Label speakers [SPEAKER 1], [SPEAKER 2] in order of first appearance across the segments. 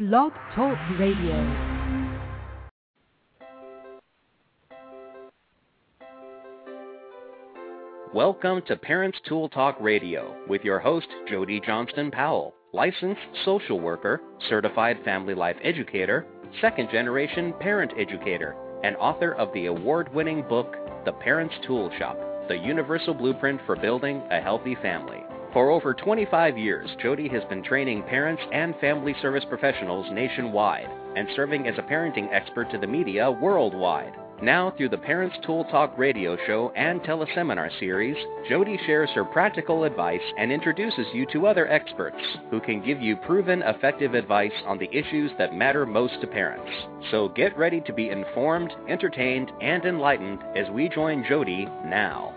[SPEAKER 1] Blog Talk Radio.
[SPEAKER 2] Welcome to Parents Tool Talk Radio with your host, Jody Johnston Powell, licensed social worker, certified family life educator, second-generation parent educator, and author of the award-winning book, The Parents Tool Shop, the universal blueprint for building a healthy family. For over 25 years, Jody has been training parents and family service professionals nationwide and serving as a parenting expert to the media worldwide. Now, through the Parents Tool Talk radio show and teleseminar series, Jody shares her practical advice and introduces you to other experts who can give you proven, effective advice on the issues that matter most to parents. So get ready to be informed, entertained, and enlightened as we join Jody now.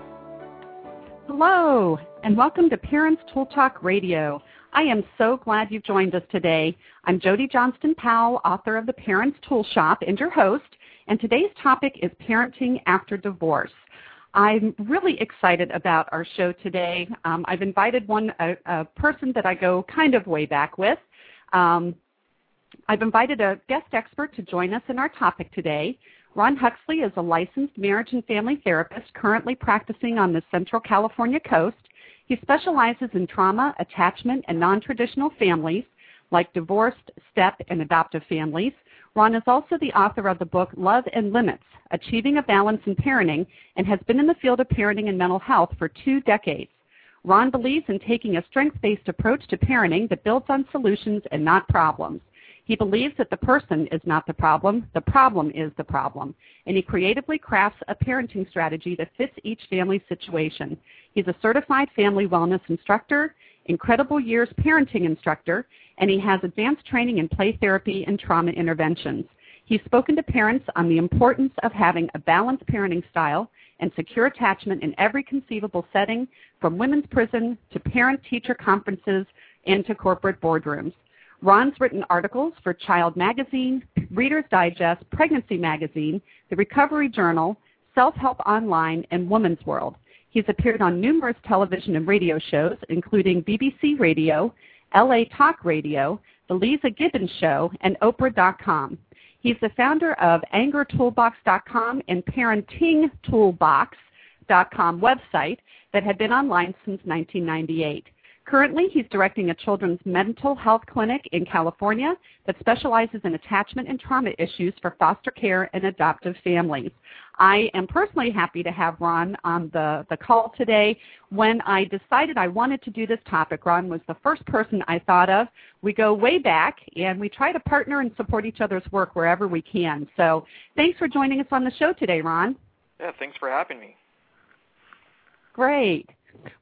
[SPEAKER 3] Hello, and welcome to Parents Tool Talk Radio. I am so glad you've joined us today. I'm Jody Johnston Powell, author of The Parents Tool Shop, and your host. And today's topic is parenting after divorce. I'm really excited about our show today. I've invited a person that I go kind of way back with. I've invited a guest expert to join us in our topic today. Ron Huxley is a licensed marriage and family therapist currently practicing on the Central California coast. He specializes in trauma, attachment, and non-traditional families like divorced, step, and adoptive families. Ron is also the author of the book Love and Limits, Achieving a Balance in Parenting, and has been in the field of parenting and mental health for 2 decades. Ron believes in taking a strengths-based approach to parenting that builds on solutions and not problems. He believes that the person is not the problem is the problem, and he creatively crafts a parenting strategy that fits each family's situation. He's a certified family wellness instructor, incredible years parenting instructor, and he has advanced training in play therapy and trauma interventions. He's spoken to parents on the importance of having a balanced parenting style and secure attachment in every conceivable setting, from women's prison to parent-teacher conferences and to corporate boardrooms. Ron's written articles for Child Magazine, Reader's Digest, Pregnancy Magazine, The Recovery Journal, Self-Help Online, and Woman's World. He's appeared on numerous television and radio shows, including BBC Radio, LA Talk Radio, The Lisa Gibbons Show, and Oprah.com. He's the founder of AngerToolbox.com and ParentingToolbox.com website that had been online since 1998. Currently, he's directing a children's mental health clinic in California that specializes in attachment and trauma issues for foster care and adoptive families. I am personally happy to have Ron on the call today. When I decided I wanted to do this topic, Ron was the first person I thought of. We go way back, and we try to partner and support each other's work wherever we can. So thanks for joining us on the show today, Ron.
[SPEAKER 4] Yeah, thanks for having me.
[SPEAKER 3] Great.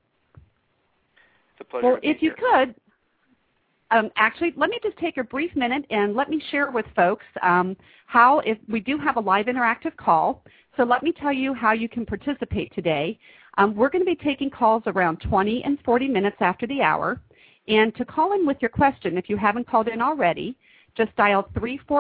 [SPEAKER 4] It's a pleasure.
[SPEAKER 3] Well, if you could, actually, let me just take a brief minute and let me share with folks how, if we do have a live interactive call, so let me tell you how you can participate today. We're going to be taking calls around 20 and 40 minutes after the hour. And to call in with your question, if you haven't called in already, just dial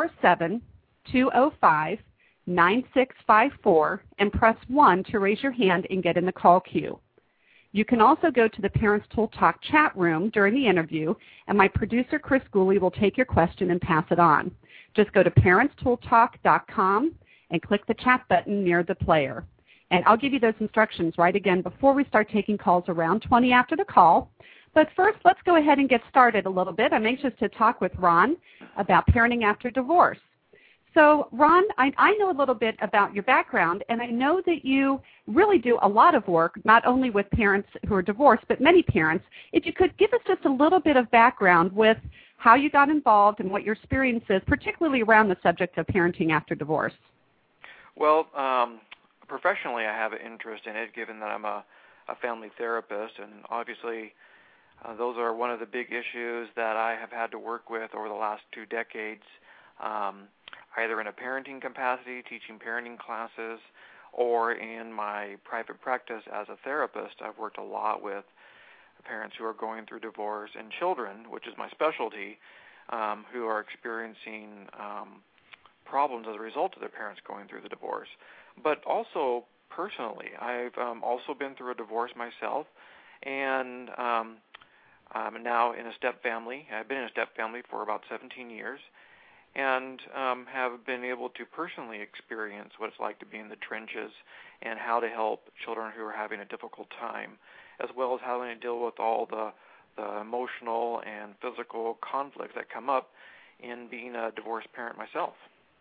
[SPEAKER 3] 347-205-9654 and press 1 to raise your hand and get in the call queue. You can also go to the Parents Tool Talk chat room during the interview, and my producer, Chris Gooley, will take your question and pass it on. Just go to ParentsToolTalk.com and click the chat button near the player. And I'll give you those instructions right again before we start taking calls around 20 after the call. But first, let's go ahead and get started a little bit. I'm anxious to talk with Ron about parenting after divorce. So, Ron, I know a little bit about your background, and I know that you really do a lot of work, not only with parents who are divorced, but many parents. If you could give us just a little bit of background with how you got involved and what your experience is, particularly around the subject of parenting after divorce.
[SPEAKER 4] Well, professionally, I have an interest in it, given that I'm a family therapist, and obviously those are one of the big issues that I have had to work with over the last 2 decades. Either in a parenting capacity, teaching parenting classes, or in my private practice as a therapist. I've worked a lot with parents who are going through divorce and children, which is my specialty, who are experiencing problems as a result of their parents going through the divorce. But also personally, I've also been through a divorce myself, and I'm now in a step family. I've been in a step family for about 17 years, and have been able to personally experience what it's like to be in the trenches and how to help children who are having a difficult time, as well as how to deal with all the emotional and physical conflicts that come up in being a divorced parent myself.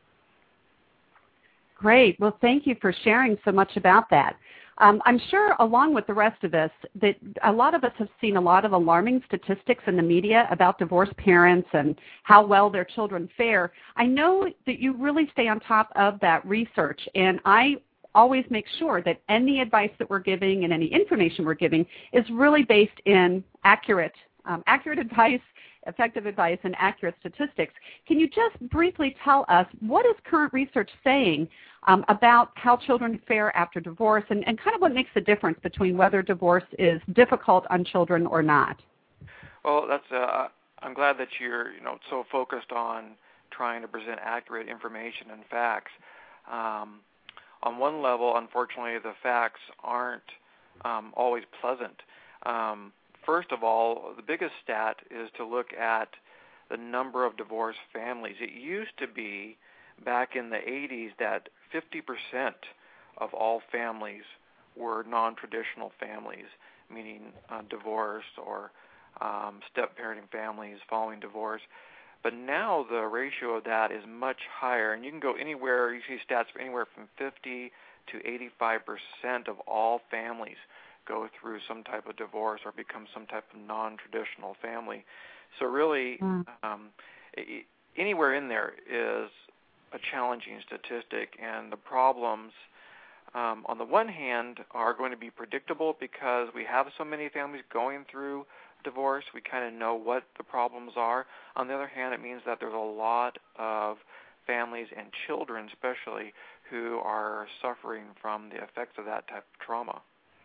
[SPEAKER 3] Great. Well, thank you for sharing so much about that. I'm sure, along with the rest of us, that a lot of us have seen a lot of alarming statistics in the media about divorced parents and how well their children fare. I know that you really stay on top of that research, and I always make sure that any advice that we're giving and any information we're giving is really based in accurate advice, effective advice, and accurate statistics. Can you just briefly tell us what is current research saying about how children fare after divorce, and kind of what makes the difference between whether divorce is difficult on children or not?
[SPEAKER 4] Well, I'm glad that you're so focused on trying to present accurate information and facts. On one level, unfortunately, the facts aren't always pleasant. First of all, the biggest stat is to look at the number of divorced families. It used to be back in the 80s that 50% of all families were non-traditional families, meaning divorced or step-parenting families following divorce. But now the ratio of that is much higher, and you can go anywhere, you see stats for anywhere from 50 to 85% of all families go through some type of divorce or become some type of non-traditional family. So really, anywhere in there is a challenging statistic, and the problems, on the one hand, are going to be predictable because we have so many families going through divorce. We kind of know what the problems are. On the other hand, it means that there's a lot of families and children especially who are suffering from the effects of that type of trauma.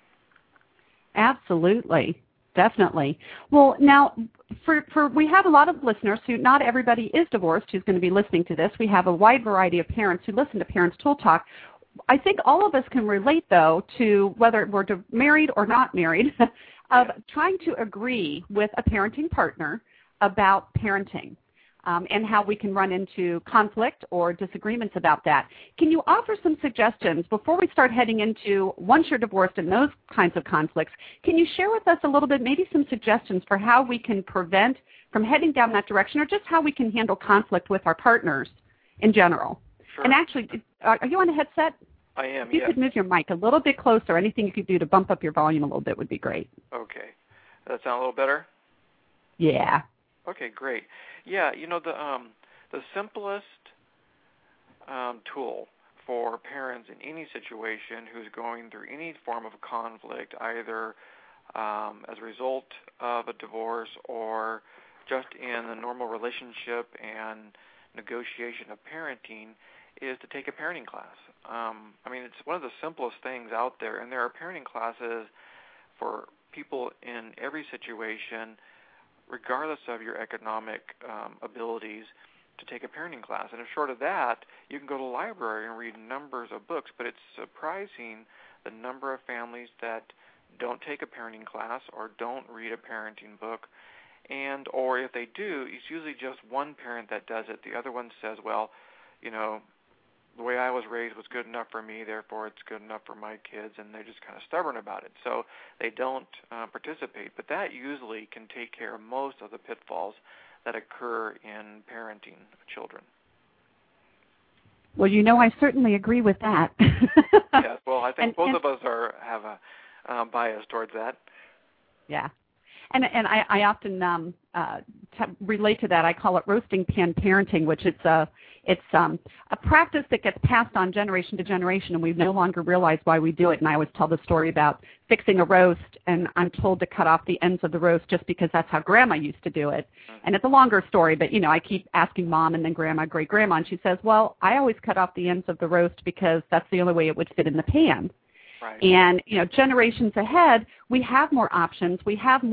[SPEAKER 3] Absolutely. Definitely. Well, now, we have a lot of listeners who, not everybody is divorced who's going to be listening to this. We have a wide variety of parents who listen to Parents Tool Talk. I think all of us can relate, though, to whether we're married or not married, of trying to agree with a parenting partner about parenting. And how we can run into conflict or disagreements about that. Can you offer some suggestions before we start heading into, once you're divorced and those kinds of conflicts, can you share with us a little bit, maybe some suggestions for how we can prevent from heading down that direction, or just how we can handle conflict with our partners in general?
[SPEAKER 4] Sure.
[SPEAKER 3] And actually, are you on a headset?
[SPEAKER 4] I am,
[SPEAKER 3] If you could move your mic a little bit closer, anything you could do to bump up your volume a little bit would be great.
[SPEAKER 4] Okay. Does that sound a little better?
[SPEAKER 3] Yeah.
[SPEAKER 4] Okay, great. Yeah, the simplest tool for parents in any situation who's going through any form of conflict, either as a result of a divorce or just in the normal relationship and negotiation of parenting, is to take a parenting class. It's one of the simplest things out there, and there are parenting classes for people in every situation, regardless of your economic abilities, to take a parenting class. And short of that, you can go to the library and read numbers of books, but it's surprising the number of families that don't take a parenting class or don't read a parenting book, or if they do, it's usually just one parent that does it. The other one says, well, the way I was raised was good enough for me, therefore it's good enough for my kids, and they're just kind of stubborn about it. So they don't participate. But that usually can take care of most of the pitfalls that occur in parenting children.
[SPEAKER 3] Well, I certainly agree with that.
[SPEAKER 4] Yes, well, I think both of us have a bias towards that.
[SPEAKER 3] Yeah. And I often relate to that. I call it roasting pan parenting, which it's a practice that gets passed on generation to generation, and we no longer realize why we do it. And I always tell the story about fixing a roast, and I'm told to cut off the ends of the roast just because that's how Grandma used to do it. And it's a longer story, but, I keep asking Mom and then Grandma, great-grandma, and she says, well, I always cut off the ends of the roast because that's the only way it would fit in the pan. Right. And, generations ahead, we have more options. We have more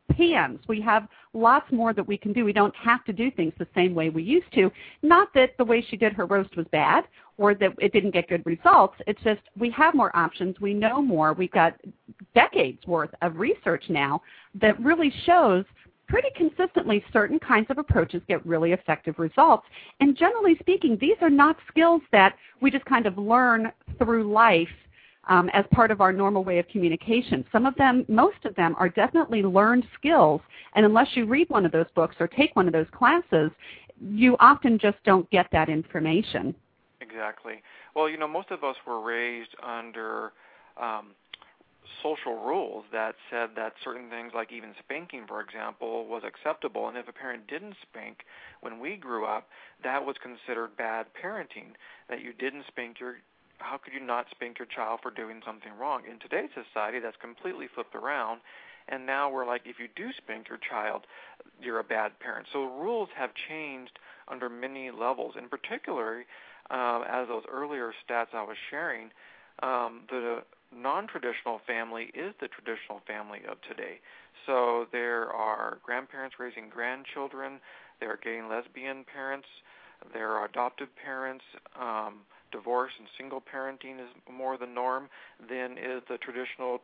[SPEAKER 3] pans. We have lots more that we can do. We don't have to do things the same way we used to. Not that the way she did her roast was bad or that it didn't get good results. It's just we have more options. We know more. We've got decades worth of research now that really shows pretty consistently certain kinds of approaches get really effective results. And generally speaking, these are not skills that we just kind of learn through life as part of our normal way of communication. Some of them, most of them, are definitely learned skills, and unless you read one of those books or take one of those classes, you often just don't get that information.
[SPEAKER 4] Exactly. Well, most of us were raised under social rules that said that certain things, like even spanking, for example, was acceptable, and if a parent didn't spank when we grew up, that was considered bad parenting, that you didn't spank how could you not spank your child for doing something wrong? In today's society, that's completely flipped around, and now we're like, if you do spank your child, you're a bad parent. So rules have changed under many levels. In particular, as those earlier stats I was sharing, the non-traditional family is the traditional family of today. So there are grandparents raising grandchildren, there are gay and lesbian parents, there are adoptive parents, divorce and single parenting is more the norm than is the traditional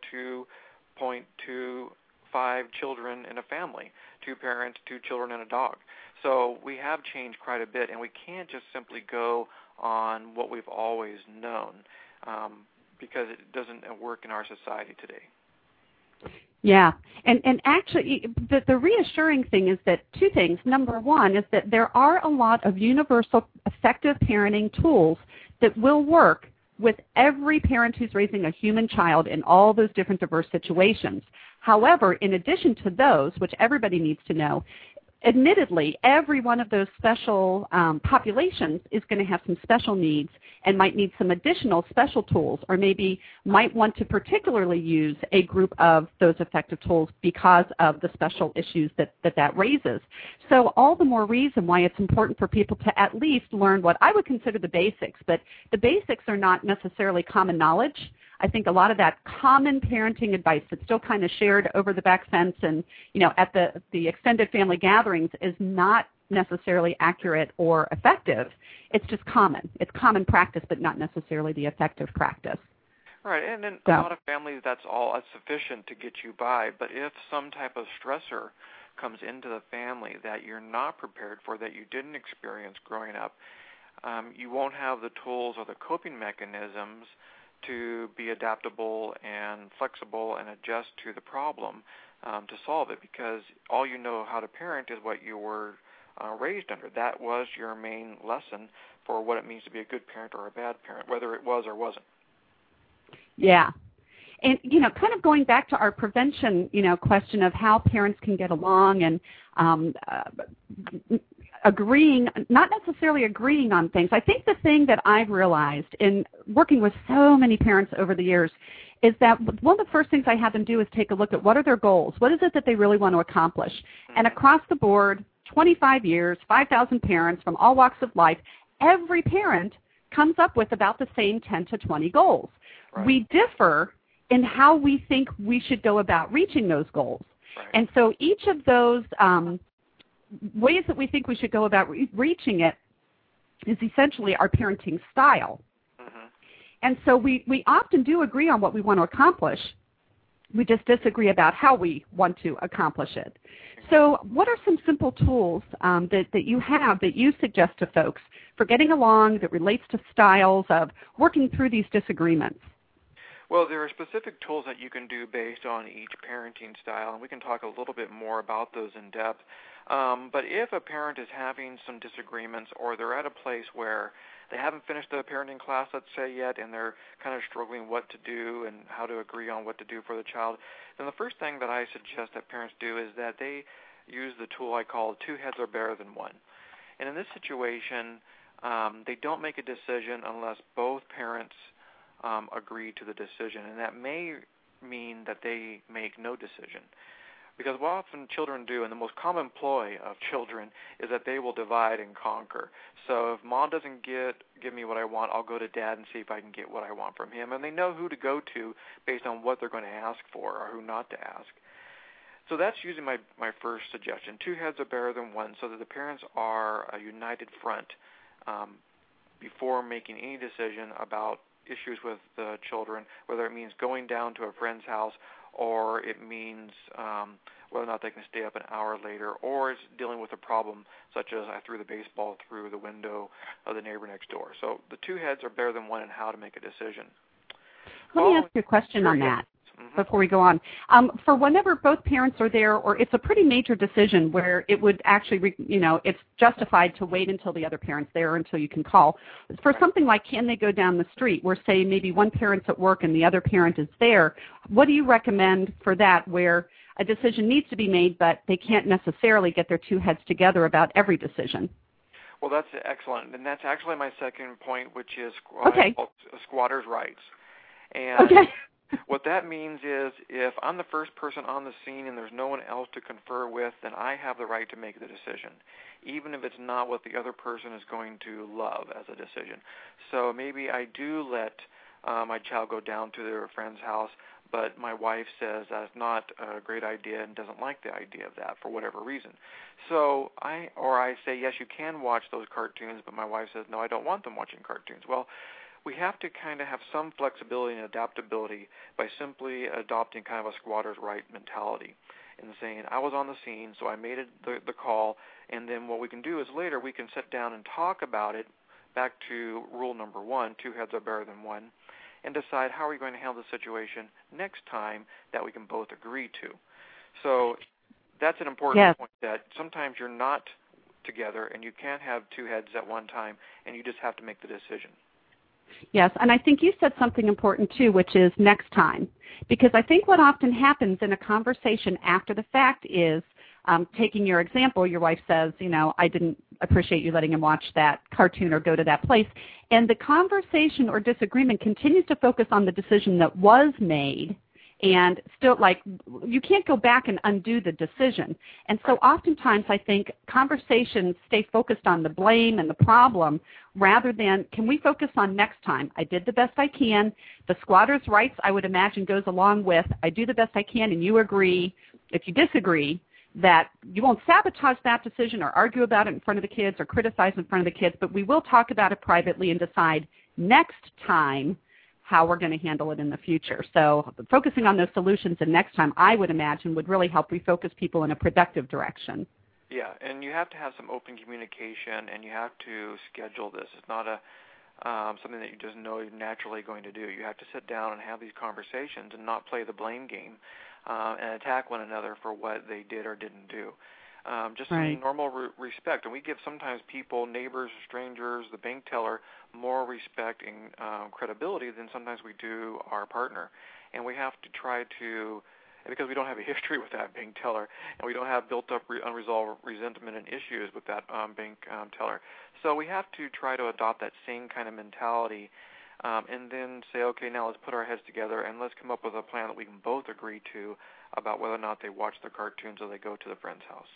[SPEAKER 4] 2.25 children in a family, 2 parents, 2 children, and a dog. So we have changed quite a bit, and we can't just simply go on what we've always known because it doesn't work in our society today.
[SPEAKER 3] Yeah, and actually the reassuring thing is that 2 things. Number one is that there are a lot of universal effective parenting tools that will work with every parent who's raising a human child in all those different diverse situations. However, in addition to those, which everybody needs to know, admittedly, every one of those special populations is going to have some special needs and might need some additional special tools, or maybe might want to particularly use a group of those effective tools because of the special issues that raises. So all the more reason why it's important for people to at least learn what I would consider the basics, but the basics are not necessarily common knowledge. I think a lot of that common parenting advice that's still kind of shared over the back fence and, at the extended family gatherings is not necessarily accurate or effective. It's just common. It's common practice, but not necessarily the effective practice.
[SPEAKER 4] Right, and in a lot of families, that's sufficient to get you by. But if some type of stressor comes into the family that you're not prepared for, that you didn't experience growing up, you won't have the tools or the coping mechanisms to be adaptable and flexible and adjust to the problem to solve it, because all you know how to parent is what you were raised under. That was your main lesson for what it means to be a good parent or a bad parent, whether it was or wasn't.
[SPEAKER 3] Yeah. And, kind of going back to our prevention, question of how parents can get along and agreeing, not necessarily agreeing on things. I think the thing that I've realized in working with so many parents over the years is that one of the first things I have them do is take a look at what are their goals. What is it that they really want to accomplish? And across the board, 25 years, 5,000 parents from all walks of life, every parent comes up with about the same 10 to 20 goals. Right. We differ in how we think we should go about reaching those goals. Right. And so each of those ways that we think we should go about reaching it is essentially our parenting style. Mm-hmm. And so we often do agree on what we want to accomplish. We just disagree about how we want to accomplish it. So what are some simple tools that you have that you suggest to folks for getting along that relates to styles of working through these disagreements?
[SPEAKER 4] Well, there are specific tools that you can do based on each parenting style, and we can talk a little bit more about those in depth. But if a parent is having some disagreements, or they're at a place where they haven't finished the parenting class, let's say, yet, and they're kind of struggling what to do and how to agree on what to do for the child, then the first thing that I suggest that parents do is that they use the tool I call 2 heads are better than 1. And in this situation, they don't make a decision unless both parents agree to the decision, and that may mean that they make no decision. Because what often children do, and the most common ploy of children, is that they will divide and conquer. So if mom doesn't give me what I want, I'll go to dad and see if I can get what I want from him. And they know who to go to based on what they're going to ask for or who not to ask. So that's usually my first suggestion. Two heads are better than one, so that the parents are a united front before making any decision about issues with the children, whether it means going down to a friend's house or it means whether or not they can stay up an hour later, or it's dealing with a problem such as I threw the baseball through the window of the neighbor next door. So the two heads are better than one in how to make a decision.
[SPEAKER 3] Let me ask you a question on that before we go on. For whenever both parents are there, or it's a pretty major decision where it would actually, it's justified to wait until the other parent's there or until you can call. For something like, can they go down the street where, say, maybe one parent's at work and the other parent is there, what do you recommend for that where a decision needs to be made, but they can't necessarily get their two heads together about every decision?
[SPEAKER 4] Well, that's excellent, and that's actually my second point, which is squatters' rights. And what that means is if I'm the first person on the scene and there's no one else to confer with, then I have the right to make the decision, even if it's not what the other person is going to love as a decision. So maybe I do let my child go down to their friend's house, but my wife says that's not a great idea and doesn't like the idea of that for whatever reason. So I say, yes, you can watch those cartoons, but my wife says, no, I don't want them watching cartoons. Well, we have to kind of have some flexibility and adaptability by simply adopting kind of a squatter's right mentality and saying, I was on the scene, so I made the call, and then what we can do is later we can sit down and talk about it, back to rule number one, two heads are better than one, and decide how are we going to handle the situation next time that we can both agree to. So that's an important point, that sometimes you're not together and you can't have two heads at one time, and you just have to make the decision.
[SPEAKER 3] Yes, and I think you said something important too, which is next time. Because I think what often happens in a conversation after the fact is, taking your example, your wife says, I didn't appreciate you letting him watch that cartoon or go to that place. And the conversation or disagreement continues to focus on the decision that was made, and still, you can't go back and undo the decision. And so oftentimes I think conversations stay focused on the blame and the problem rather than, can we focus on next time? I did the best I can. The squatter's rights, I would imagine, goes along with, I do the best I can and you agree, if you disagree, that you won't sabotage that decision or argue about it in front of the kids or criticize in front of the kids, but we will talk about it privately and decide next time how we're going to handle it in the future. So focusing on those solutions and next time, I would imagine, would really help refocus people in a productive direction.
[SPEAKER 4] Yeah, and you have to have some open communication, and you have to schedule this. It's not something that you just know you're naturally going to do. You have to sit down and have these conversations and not play the blame game and attack one another for what they did or didn't do. Just some normal respect. And we give sometimes people, neighbors, strangers, the bank teller, more respect and credibility than sometimes we do our partner. And we have to try to, because we don't have a history with that bank teller, and we don't have built-up unresolved resentment and issues with that bank teller. So we have to try to adopt that same kind of mentality and then say, okay, now let's put our heads together and let's come up with a plan that we can both agree to about whether or not they watch the cartoons or they go to the friend's house.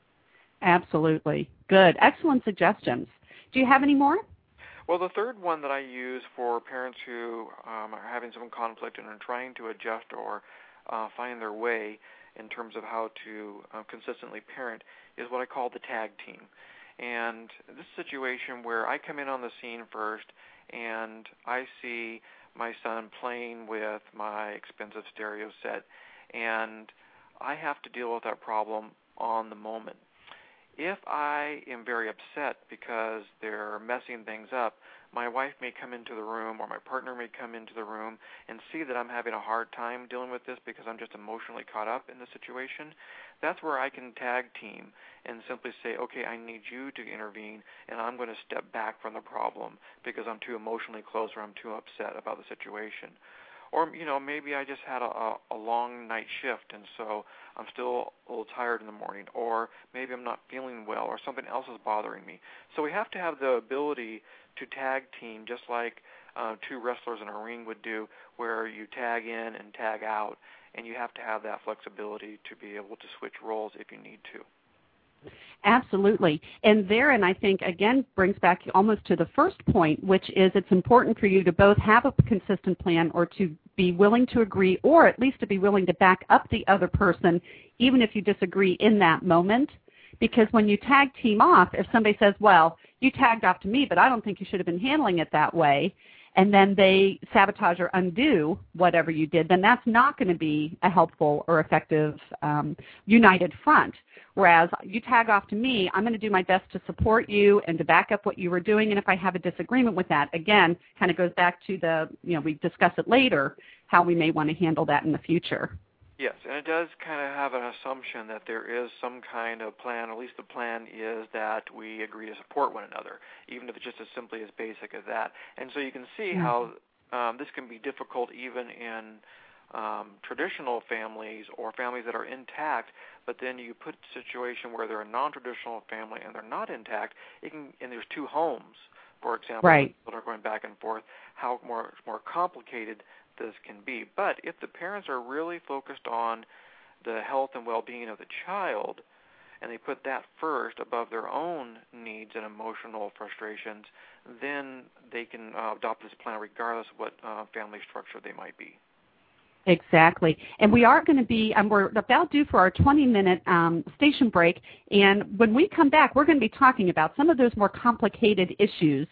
[SPEAKER 3] Absolutely. Good. Excellent suggestions. Do you have any more?
[SPEAKER 4] Well, the third one that I use for parents who are having some conflict and are trying to adjust or find their way in terms of how to consistently parent is what I call the tag team. And this situation where I come in on the scene first and I see my son playing with my expensive stereo set, and I have to deal with that problem on the moment. If I am very upset because they're messing things up, my wife may come into the room or my partner may come into the room and see that I'm having a hard time dealing with this because I'm just emotionally caught up in the situation. That's where I can tag team and simply say, okay, I need you to intervene, and I'm going to step back from the problem because I'm too emotionally close or I'm too upset about the situation. Or, maybe I just had a long night shift, and so I'm still a little tired in the morning. Or maybe I'm not feeling well, or something else is bothering me. So we have to have the ability to tag team, just like two wrestlers in a ring would do, where you tag in and tag out. And you have to have that flexibility to be able to switch roles if you need to.
[SPEAKER 3] Absolutely. And therein, I think, again, brings back almost to the first point, which is it's important for you to both have a consistent plan or to be willing to agree or at least to be willing to back up the other person, even if you disagree in that moment. Because when you tag team off, if somebody says, well, you tagged off to me, but I don't think you should have been handling it that way, and then they sabotage or undo whatever you did, then that's not going to be a helpful or effective united front. Whereas you tag off to me, I'm going to do my best to support you and to back up what you were doing. And if I have a disagreement with that, again, kind of goes back to the, we discuss it later, how we may want to handle that in the future.
[SPEAKER 4] Yes, and it does kind of have an assumption that there is some kind of plan, at least the plan is that we agree to support one another, even if it's just as simply as basic as that. And so you can see how this can be difficult even in traditional families or families that are intact, but then you put a situation where they're a non-traditional family and they're not intact, and there's two homes, for example, that are going back and forth, how more complicated this can be. But if the parents are really focused on the health and well-being of the child, and they put that first above their own needs and emotional frustrations, then they can adopt this plan regardless of what family structure they might be.
[SPEAKER 3] Exactly. And we are going to be, we're about due for our 20-minute station break, and when we come back, we're going to be talking about some of those more complicated issues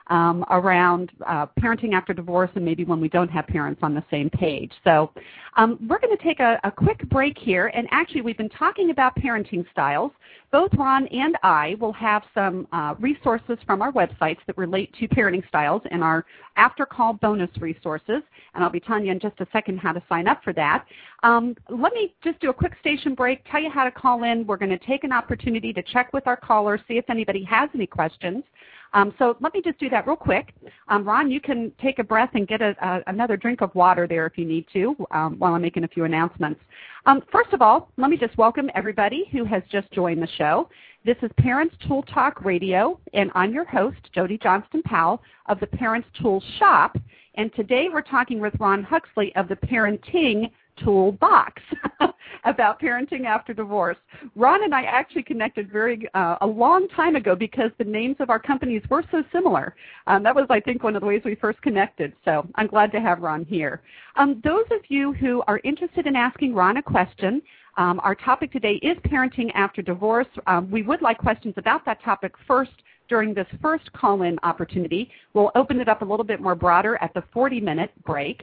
[SPEAKER 3] around parenting after divorce and maybe when we don't have parents on the same page. So we're going to take a quick break here, and actually we've been talking about parenting styles. Both Ron and I will have some resources from our websites that relate to parenting styles and our after-call bonus resources, and I'll be telling you in just a second how to sign up for that. Let me just do a quick station break, tell you how to call in. We're going to take an opportunity to check with our callers, see if anybody has any questions. So let me just do that real quick. Ron, you can take a breath and get another drink of water there if you need to while I'm making a few announcements. First of all, let me just welcome everybody who has just joined the show. This is Parents Tool Talk Radio, and I'm your host, Jody Johnston Powell of the Parents Tool Shop. And today we're talking with Ron Huxley of the Parenting Toolbox about parenting after divorce. Ron and I actually connected a long time ago because the names of our companies were so similar. That was, I think, one of the ways we first connected. So I'm glad to have Ron here. Those of you who are interested in asking Ron a question, our topic today is parenting after divorce. We would like questions about that topic first during this first call-in opportunity. We'll open it up a little bit more broader at the 40-minute break.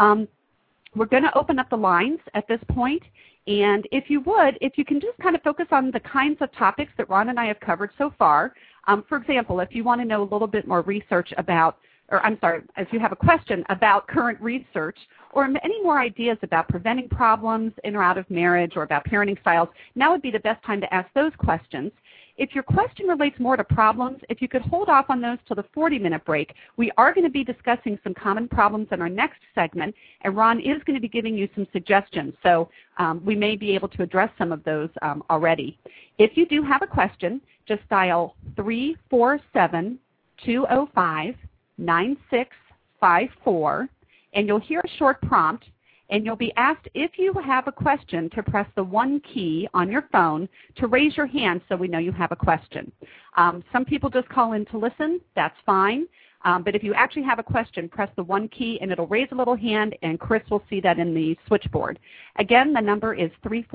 [SPEAKER 3] We're going to open up the lines at this point, and if you can just kind of focus on the kinds of topics that Ron and I have covered so far. For example, if you want to know a little bit more research about, if you have a question about current research or any more ideas about preventing problems in or out of marriage or about parenting styles, now would be the best time to ask those questions. If your question relates more to problems, if you could hold off on those till the 40-minute break, we are going to be discussing some common problems in our next segment, and Ron is going to be giving you some suggestions. So we may be able to address some of those already. If you do have a question, just dial 347-205-9654, and you'll hear a short prompt, and you'll be asked if you have a question to press the 1 key on your phone to raise your hand so we know you have a question. Some people just call in to listen. That's fine. But if you actually have a question, press the 1 key, and it'll raise a little hand, and Chris will see that in the switchboard. Again, the number is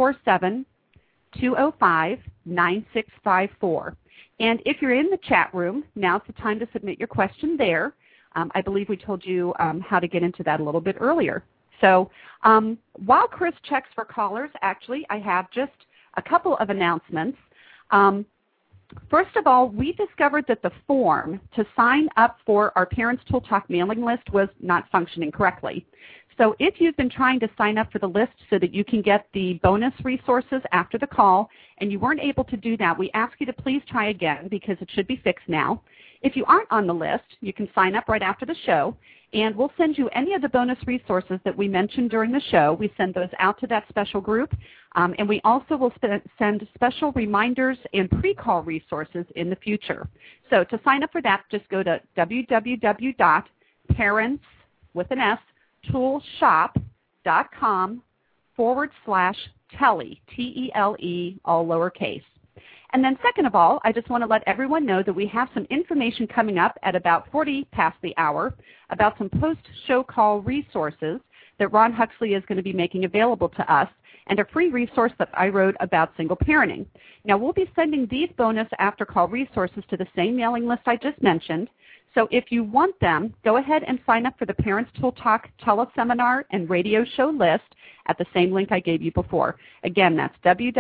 [SPEAKER 3] 347-205-9654. And if you're in the chat room, now's the time to submit your question there. I believe we told you how to get into that a little bit earlier. So while Chris checks for callers, actually, I have just a couple of announcements. First of all, we discovered that the form to sign up for our Parents Tool Talk mailing list was not functioning correctly. So if you've been trying to sign up for the list so that you can get the bonus resources after the call and you weren't able to do that, we ask you to please try again because it should be fixed now. If you aren't on the list, you can sign up right after the show, and we'll send you any of the bonus resources that we mentioned during the show. We send those out to that special group, and we also will send special reminders and pre-call resources in the future. So to sign up for that, just go to www.parentstoolshop.com/Tele, T-E-L-E, all lowercase. And then second of all, I just want to let everyone know that we have some information coming up at about 40 past the hour about some post-show call resources that Ron Huxley is going to be making available to us, and a free resource that I wrote about single parenting. Now, we'll be sending these bonus after-call resources to the same mailing list I just mentioned. So if you want them, go ahead and sign up for the Parents Tool Talk teleseminar and radio show list at the same link I gave you before. Again, that's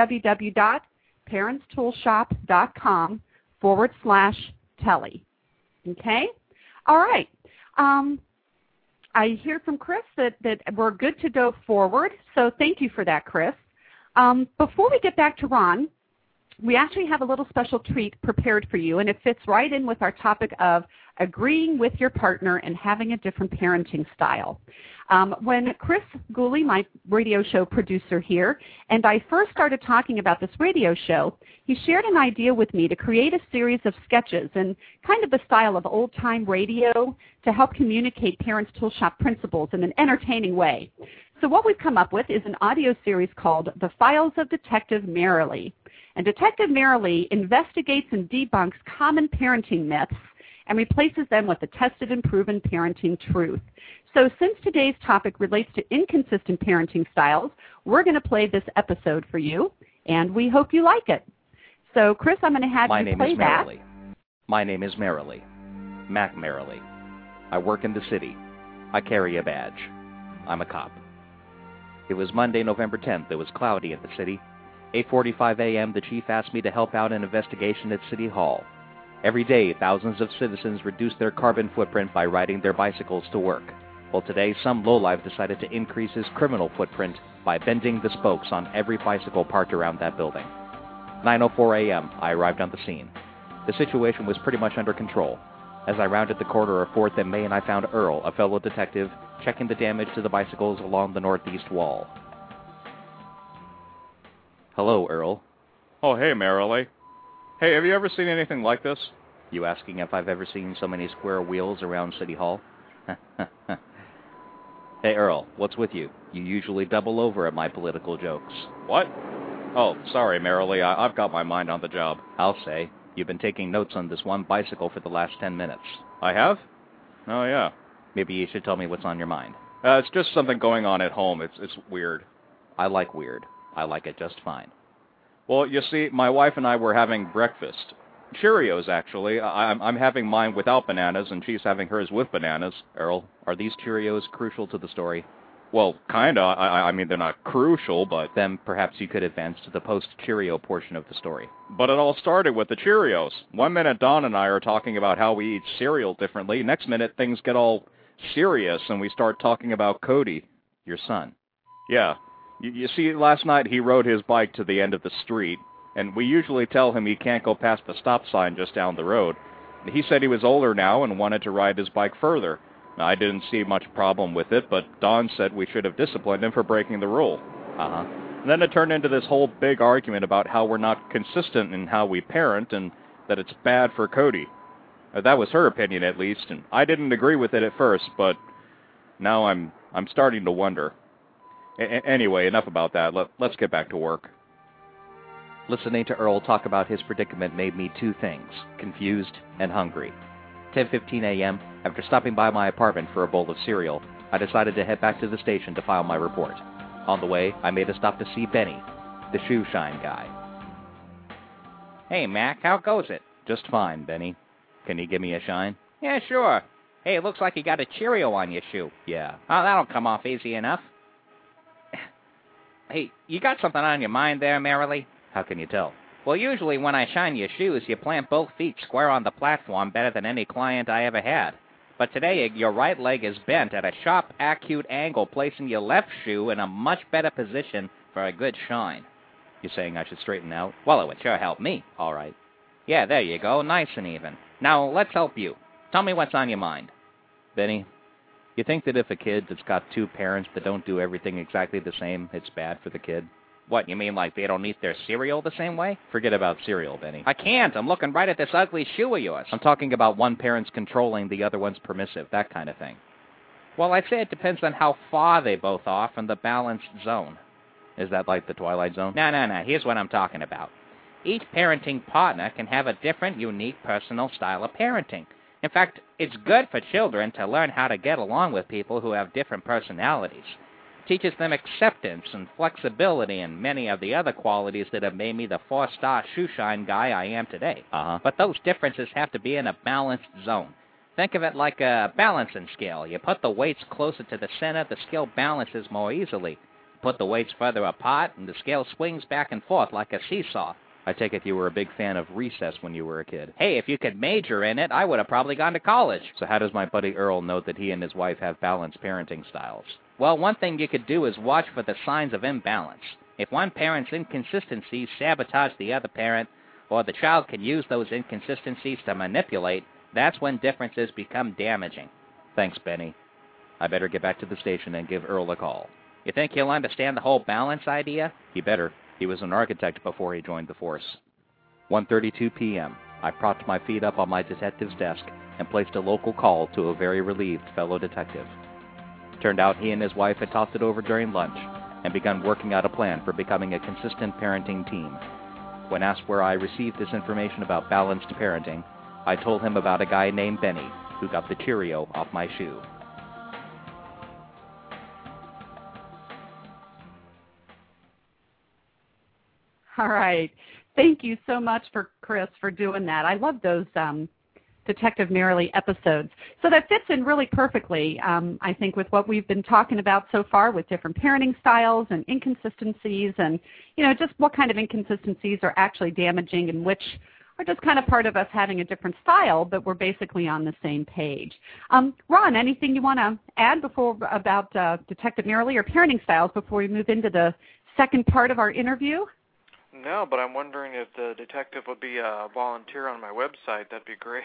[SPEAKER 3] www.parentstoolshop.com/tele. Okay? All right. I hear from Chris that we're good to go forward, so thank you for that, Chris. Before we get back to Ron, we actually have a little special treat prepared for you, and it fits right in with our topic of agreeing with your partner and having a different parenting style. When Chris Gooley, my radio show producer here, and I first started talking about this radio show, he shared an idea with me to create a series of sketches in kind of the style of old-time radio to help communicate Parents Tool Shop principles in an entertaining way. So what we've come up with is an audio series called The Files of Detective Merrily. And Detective Merrily investigates and debunks common parenting myths and replaces them with the tested and proven parenting truth. So since today's topic relates to inconsistent parenting styles, we're going to play this episode for you, and we hope you like it. So, Chris, I'm going to have you play that.
[SPEAKER 2] My name is Merrily. Mac Merrily. I work in the city. I carry a badge. I'm a cop. It was Monday, November 10th. It was cloudy in the city. 8:45 a.m., the chief asked me to help out an investigation at City Hall. Every day, thousands of citizens reduce their carbon footprint by riding their bicycles to work. Well, today, some lowlife decided to increase his criminal footprint by bending the spokes on every bicycle parked around that building. 9:04 a.m., I arrived on the scene. The situation was pretty much under control. As I rounded the corner of 4th and Main, I found Earl, a fellow detective, checking the damage to the bicycles along the northeast wall. Hello, Earl.
[SPEAKER 1] Oh, hey, Merrily. Hey, have you ever seen anything like this?
[SPEAKER 2] You asking if I've ever seen so many square wheels around City Hall? Hey, Earl, what's with you? You usually double over at my political jokes.
[SPEAKER 1] What? Oh, sorry, Merrily. I've got my mind on the job.
[SPEAKER 2] I'll say. You've been taking notes on this one bicycle for the last 10 minutes.
[SPEAKER 1] I have? Oh, yeah.
[SPEAKER 2] Maybe you should tell me what's on your mind.
[SPEAKER 1] It's just something going on at home. It's weird.
[SPEAKER 2] I like weird. I like it just fine.
[SPEAKER 1] Well, you see, my wife and I were having breakfast. Cheerios, actually. I'm having mine without bananas, and she's having hers with bananas.
[SPEAKER 2] Earl, are these Cheerios crucial to the story?
[SPEAKER 1] Well, kinda. I mean, they're not crucial, but...
[SPEAKER 2] Then perhaps you could advance to the post-Cheerio portion of the story.
[SPEAKER 1] But it all started with the Cheerios. One minute, Don and I are talking about how we eat cereal differently. Next minute, things get all serious, and we start talking about Cody.
[SPEAKER 2] Your son.
[SPEAKER 1] Yeah. You see, last night he rode his bike to the end of the street, and we usually tell him he can't go past the stop sign just down the road. He said he was older now and wanted to ride his bike further. I didn't see much problem with it, but Don said we should have disciplined him for breaking the rule. And then it turned into this whole big argument about how we're not consistent in how we parent and that it's bad for Cody. That was her opinion, at least, and I didn't agree with it at first, but now I'm starting to wonder. Anyway, enough about that. Let's get back to work.
[SPEAKER 2] Listening to Earl talk about his predicament made me two things, confused and hungry. 10:15 a.m., after stopping by my apartment for a bowl of cereal, I decided to head back to the station to file my report. On the way, I made a stop to see Benny, the shoe shine guy.
[SPEAKER 5] Hey, Mac, how goes it?
[SPEAKER 2] Just fine, Benny. Can you give me a shine?
[SPEAKER 5] Yeah, sure. Hey, it looks like you got a Cheerio on your shoe.
[SPEAKER 2] Yeah.
[SPEAKER 5] Oh, that'll come off easy enough. Hey, you got something on your mind there, Merrily?
[SPEAKER 2] How can you tell?
[SPEAKER 5] Well, usually when I shine your shoes, you plant both feet square on the platform better than any client I ever had. But today, your right leg is bent at a sharp, acute angle, placing your left shoe in a much better position for a good shine.
[SPEAKER 2] You saying I should straighten out?
[SPEAKER 5] Well, it would sure help me.
[SPEAKER 2] All right.
[SPEAKER 5] Yeah, there you go, nice and even. Now, let's help you. Tell me what's on your mind.
[SPEAKER 2] Benny, you think that if a kid that's got two parents that don't do everything exactly the same, it's bad for the kid?
[SPEAKER 5] What, you mean like they don't eat their cereal the same way?
[SPEAKER 2] Forget about cereal, Benny.
[SPEAKER 5] I can't. I'm looking right at this ugly shoe of yours.
[SPEAKER 2] I'm talking about one parent's controlling, the other one's permissive, that kind of thing.
[SPEAKER 5] Well, I'd say it depends on how far they both are from the balanced zone.
[SPEAKER 2] Is that like the Twilight Zone?
[SPEAKER 5] No. Here's what I'm talking about. Each parenting partner can have a different, unique, personal style of parenting. In fact, it's good for children to learn how to get along with people who have different personalities. It teaches them acceptance and flexibility and many of the other qualities that have made me the 4-star shoeshine guy I am today. But those differences have to be in a balanced zone. Think of it like a balancing scale. You put the weights closer to the center, the scale balances more easily. Put the weights further apart, and the scale swings back and forth like a seesaw.
[SPEAKER 1] I take it you were a big fan of recess when you were a kid.
[SPEAKER 5] Hey, if you could major in it, I would have probably gone to college.
[SPEAKER 1] So how does my buddy Earl note that he and his wife have balanced parenting styles?
[SPEAKER 5] Well, one thing you could do is watch for the signs of imbalance. If one parent's inconsistencies sabotage the other parent, or the child can use those inconsistencies to manipulate, that's when differences become damaging.
[SPEAKER 1] Thanks, Benny. I better get back to the station and give Earl a call.
[SPEAKER 5] You think he'll understand the whole balance idea?
[SPEAKER 1] He better. He was an architect before he joined the force. 1:32 p.m. I propped my feet up on my detective's desk and placed a local call to a very relieved fellow detective. Turned out he and his wife had talked it over during lunch and begun working out a plan for becoming a consistent parenting team. When asked where I received this information about balanced parenting, I told him about a guy named Benny who got the Cheerio off my shoe.
[SPEAKER 3] All right. Thank you so much, Chris, for doing that. I love those Detective Merrily episodes. So that fits in really perfectly, I think, with what we've been talking about so far with different parenting styles and inconsistencies and, just what kind of inconsistencies are actually damaging and which are just kind of part of us having a different style, but we're basically on the same page. Ron, anything you want to add about Detective Merrily or parenting styles before we move into the second part of our interview?
[SPEAKER 4] No, but I'm wondering if the detective would be a volunteer on my website. That'd be great.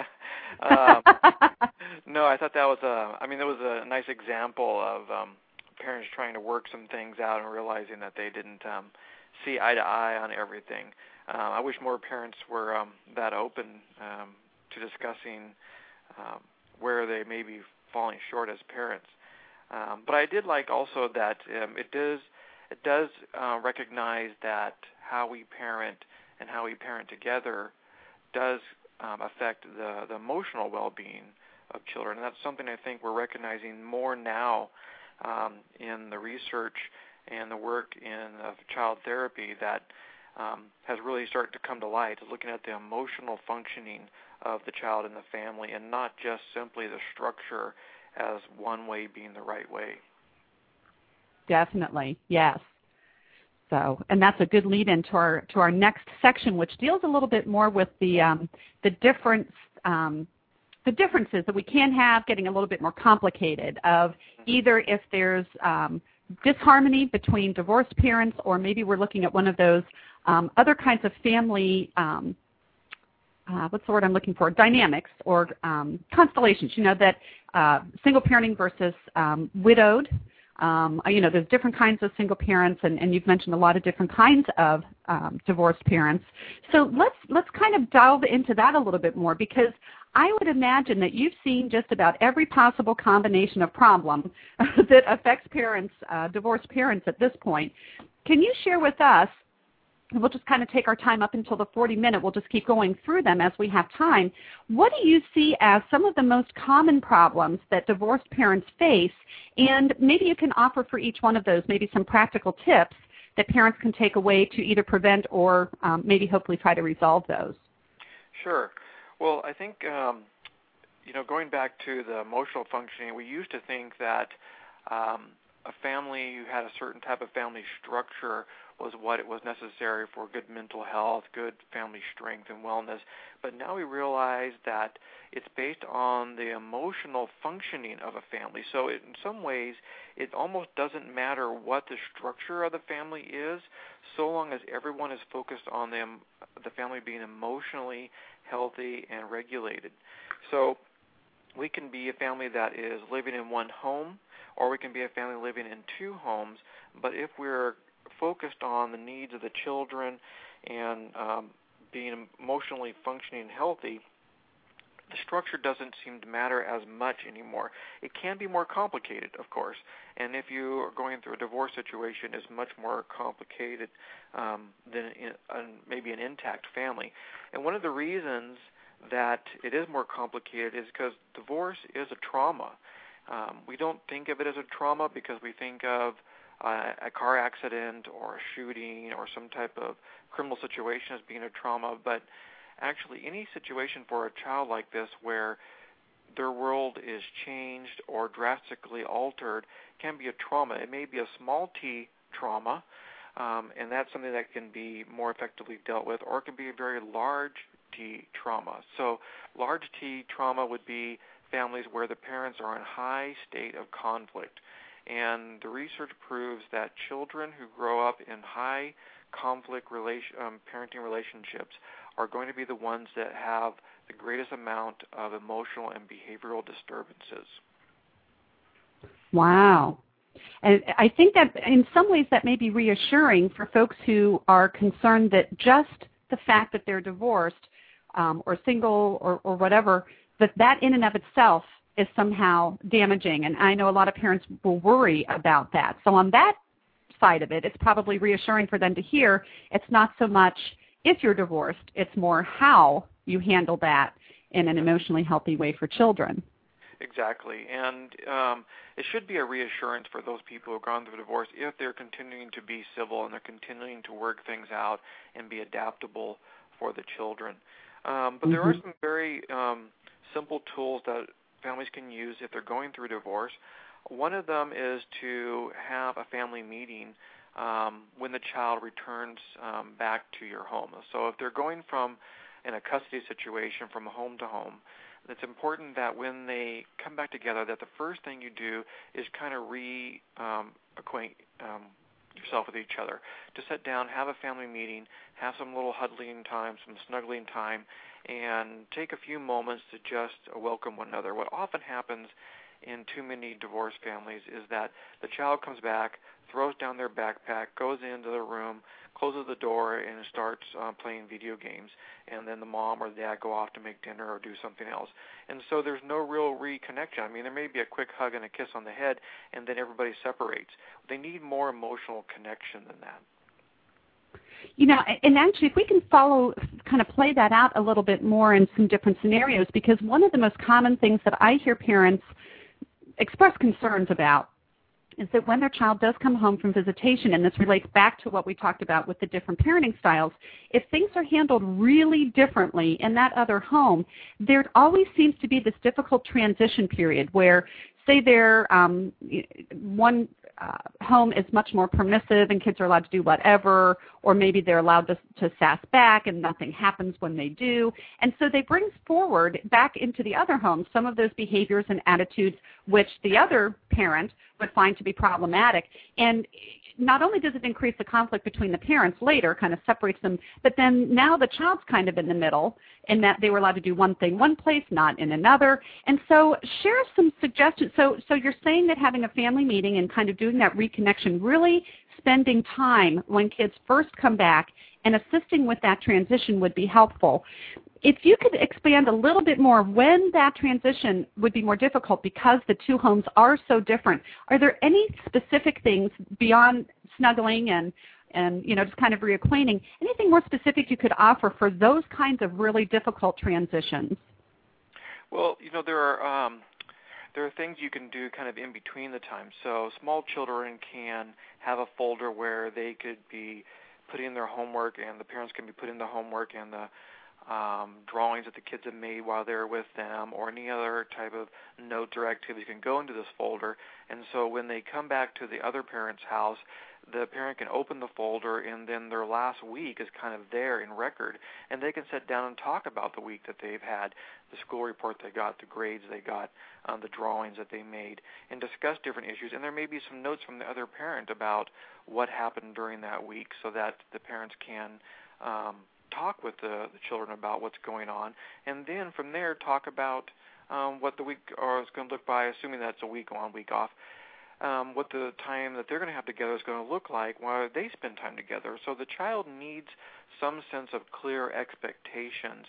[SPEAKER 4] No, I thought that was a nice example of parents trying to work some things out and realizing that they didn't see eye to eye on everything. I wish more parents were that open to discussing where they may be falling short as parents. But I did like also that it does recognize that how we parent and how we parent together does affect the emotional well-being of children. And that's something I think we're recognizing more now in the research and the work in child therapy that has really started to come to light, looking at the emotional functioning of the child and the family and not just simply the structure as one way being the right way.
[SPEAKER 3] Definitely, yes. So, and that's a good lead into our next section, which deals a little bit more with the differences that we can have, getting a little bit more complicated. Of either if there's disharmony between divorced parents, or maybe we're looking at one of those other kinds of family. What's the word I'm looking for? Dynamics or constellations. That single parenting versus widowed. There's different kinds of single parents, and you've mentioned a lot of different kinds of divorced parents. So let's kind of delve into that a little bit more, because I would imagine that you've seen just about every possible combination of problem that affects parents, divorced parents at this point. Can you share with us, and we'll just kind of take our time up until the 40-minute. We'll just keep going through them as we have time. What do you see as some of the most common problems that divorced parents face? And maybe you can offer for each one of those maybe some practical tips that parents can take away to either prevent or maybe hopefully try to resolve those.
[SPEAKER 4] Sure. Well, I think, going back to the emotional functioning, we used to think that a family who had a certain type of family structure was what it was necessary for good mental health, good family strength and wellness. But now we realize that it's based on the emotional functioning of a family. So in some ways, it almost doesn't matter what the structure of the family is, so long as everyone is focused on the family being emotionally healthy and regulated. So we can be a family that is living in one home, or we can be a family living in two homes, but if we're focused on the needs of the children and being emotionally functioning healthy, the structure doesn't seem to matter as much anymore. It can be more complicated, of course, and if you are going through a divorce situation, it's much more complicated than maybe an intact family. And one of the reasons that it is more complicated is because divorce is a trauma. We don't think of it as a trauma because we think of a car accident or a shooting or some type of criminal situation as being a trauma, but actually any situation for a child like this where their world is changed or drastically altered can be a trauma. It may be a small t trauma, and that's something that can be more effectively dealt with, or it can be a very large T trauma. So large T trauma would be families where the parents are in high state of conflict. And the research proves that children who grow up in high conflict parenting relationships are going to be the ones that have the greatest amount of emotional and behavioral disturbances.
[SPEAKER 3] Wow. And I think that in some ways that may be reassuring for folks who are concerned that just the fact that they're divorced or single or whatever, that in and of itself is somehow damaging. And I know a lot of parents will worry about that. So on that side of it, it's probably reassuring for them to hear it's not so much if you're divorced, it's more how you handle that in an emotionally healthy way for children.
[SPEAKER 4] Exactly. And it should be a reassurance for those people who have gone through divorce if they're continuing to be civil and they're continuing to work things out and be adaptable for the children. But there are some very simple tools that families can use if they're going through divorce. One of them is to have a family meeting when the child returns back to your home. So if they're going from in a custody situation from home to home, it's important that when they come back together that the first thing you do is kind of reacquaint yourself with each other, to sit down, have a family meeting, have some little huddling time, some snuggling time, and take a few moments to just welcome one another. What often happens in too many divorced families is that the child comes back, throws down their backpack, goes into the room, closes the door, and starts playing video games. And then the mom or the dad go off to make dinner or do something else. And so there's no real reconnection. I mean, there may be a quick hug and a kiss on the head, and then everybody separates. They need more emotional connection than that.
[SPEAKER 3] You know, and actually, if we can kind of play that out a little bit more in some different scenarios, because one of the most common things that I hear parents express concerns about is that when their child does come home from visitation, and this relates back to what we talked about with the different parenting styles, if things are handled really differently in that other home, there always seems to be this difficult transition period where, say, one home is much more permissive and kids are allowed to do whatever, or maybe they're allowed to sass back and nothing happens when they do. And so they bring forward back into the other home some of those behaviors and attitudes which the other parent would find to be problematic. And not only does it increase the conflict between the parents later, kind of separates them, but then now the child's kind of in the middle in that they were allowed to do one thing one place, not in another. And so share some suggestions. So you're saying that having a family meeting and kind of doing that reconnection, really spending time when kids first come back and assisting with that transition would be helpful. If you could expand a little bit more when that transition would be more difficult because the two homes are so different, are there any specific things beyond snuggling and just kind of reacquainting, anything more specific you could offer for those kinds of really difficult transitions?
[SPEAKER 4] Well, there are things you can do kind of in between the times. So small children can have a folder where they could be putting their homework, and the parents can be putting the homework and the drawings that the kids have made while they're with them, or any other type of notes or activities can go into this folder. And so when they come back to the other parent's house, the parent can open the folder, and then their last week is kind of there in record, and they can sit down and talk about the week that they've had, the school report they got, the grades they got, the drawings that they made, and discuss different issues. And there may be some notes from the other parent about what happened during that week, so that the parents can talk with the children about what's going on, and then from there talk about what the week is going to look by, assuming that's a week on, week off, what the time that they're going to have together is going to look like while they spend time together. So the child needs some sense of clear expectations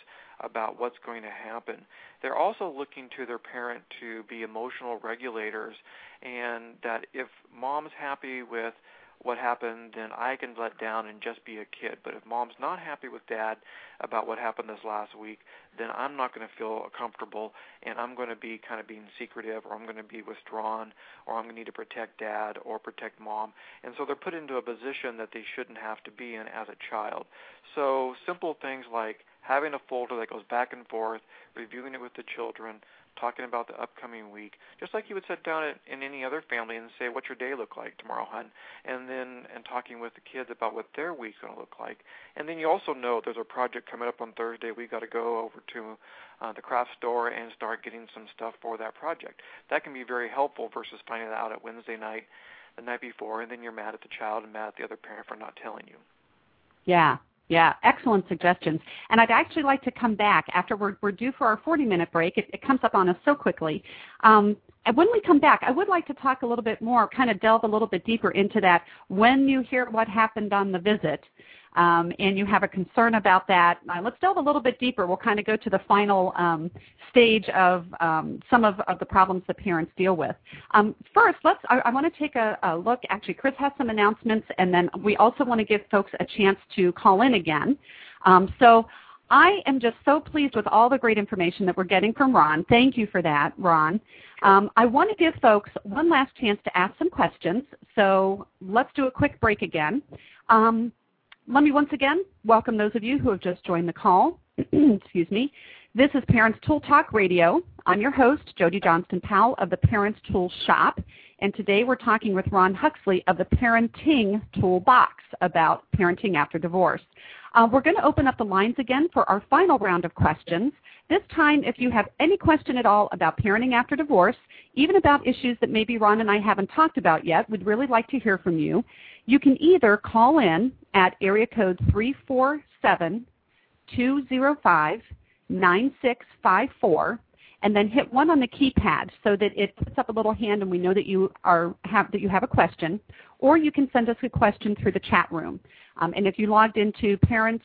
[SPEAKER 4] about what's going to happen. They're also looking to their parent to be emotional regulators, and that if mom's happy with what happened, then I can let down and just be a kid. But if mom's not happy with dad about what happened this last week, then I'm not going to feel comfortable, and I'm going to be kind of being secretive, or I'm going to be withdrawn, or I'm going to need to protect dad or protect mom. And so they're put into a position that they shouldn't have to be in as a child. So simple things like having a folder that goes back and forth, reviewing it with the children, talking about the upcoming week, just like you would sit down in any other family and say, what's your day look like tomorrow, hon? And talking with the kids about what their week's going to look like. And then you also know there's a project coming up on Thursday. We got to go over to the craft store and start getting some stuff for that project. That can be very helpful versus finding it out at Wednesday night, the night before, and then you're mad at the child and mad at the other parent for not telling you.
[SPEAKER 3] Yeah, excellent suggestions. And I'd actually like to come back after we're due for our 40-minute break. It comes up on us so quickly. And when we come back, I would like to talk a little bit more, kind of delve a little bit deeper into that. When you hear what happened on the visit and you have a concern about that, let's delve a little bit deeper. We'll kind of go to the final stage of some of the problems the parents deal with. First, I want to take a look. Actually, Chris has some announcements, and then we also want to give folks a chance to call in again. So I am just so pleased with all the great information that we're getting from Ron. Thank you for that, Ron. I want to give folks one last chance to ask some questions, so let's do a quick break again. Let me once again welcome those of you who have just joined the call. Excuse me. This is Parents Tool Talk Radio. I'm your host, Jody Johnston Powell of the Parents Tool Shop, and today we're talking with Ron Huxley of the Parenting Toolbox about parenting after divorce. We're going to open up the lines again for our final round of questions. This time, if you have any question at all about parenting after divorce, even about issues that maybe Ron and I haven't talked about yet, we'd really like to hear from you. You can either call in at area code 347-205-9654 and then hit 1 on the keypad so that it puts up a little hand and we know that you have a question, or you can send us a question through the chat room. And if you logged into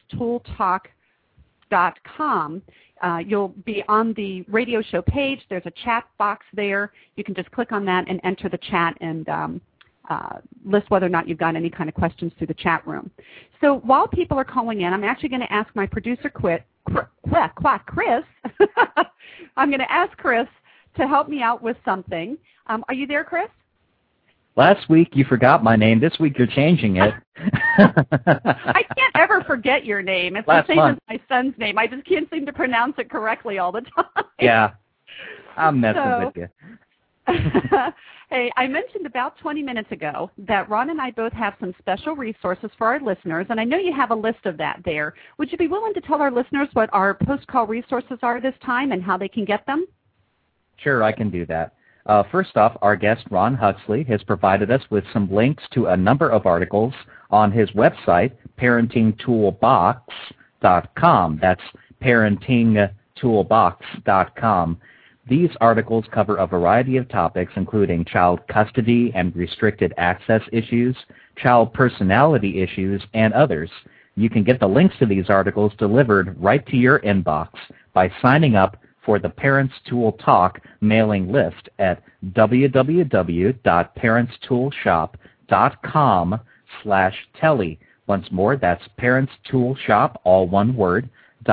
[SPEAKER 3] parentstooltalk.com, you'll be on the radio show page. There's a chat box there. You can just click on that and enter the chat and list whether or not you've got any kind of questions through the chat room. So while people are calling in, I'm actually going to ask my producer, Chris. I'm going to ask Chris to help me out with something. Are you there, Chris?
[SPEAKER 6] Last week you forgot my name. This week you're changing it.
[SPEAKER 3] I can't ever forget your name. It's
[SPEAKER 6] Last
[SPEAKER 3] the same
[SPEAKER 6] month.
[SPEAKER 3] as my son's name. I just can't seem to pronounce it correctly all the time.
[SPEAKER 6] Yeah, I'm messing with you.
[SPEAKER 3] Hey, I mentioned about 20 minutes ago that Ron and I both have some special resources for our listeners, and I know you have a list of that there. Would you be willing to tell our listeners what our post-call resources are this time and how they can get them?
[SPEAKER 6] Sure, I can do that. First off, our guest, Ron Huxley, has provided us with some links to a number of articles on his website, parentingtoolbox.com. That's parentingtoolbox.com. These articles cover a variety of topics, including child custody and restricted access issues, child personality issues, and others. You can get the links to these articles delivered right to your inbox by signing up for the Parents Tool Talk mailing list at www.parentstoolshop.com/tele. Once more, that's parentstoolshop, all one word,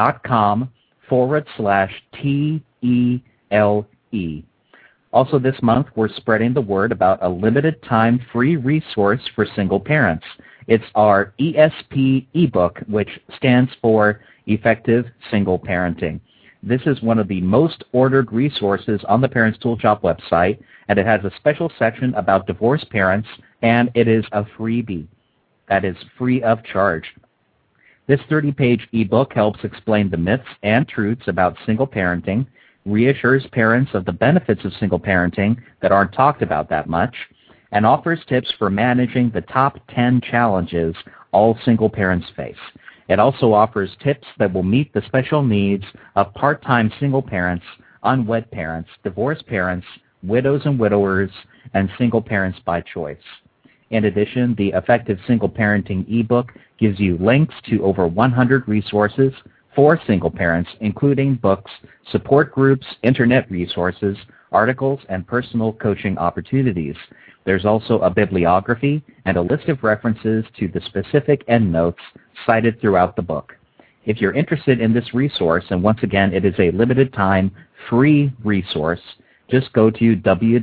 [SPEAKER 6] .com/TELE. Also this month, we're spreading the word about a limited-time free resource for single parents. It's our ESP ebook, which stands for Effective Single Parenting. This is one of the most ordered resources on the Parents Tool Shop website, and it has a special section about divorced parents, and it is a freebie that is free of charge. This 30-page ebook helps explain the myths and truths about single parenting, reassures parents of the benefits of single parenting that aren't talked about that much, and offers tips for managing the top 10 challenges all single parents face. It also offers tips that will meet the special needs of part-time single parents, unwed parents, divorced parents, widows and widowers, and single parents by choice. In addition, the Effective Single Parenting ebook gives you links to over 100 resources, for single parents, including books, support groups, internet resources, articles, and personal coaching opportunities. There's also a bibliography and a list of references to the specific endnotes cited throughout the book. If you're interested in this resource, and once again, it is a limited-time free resource, just go to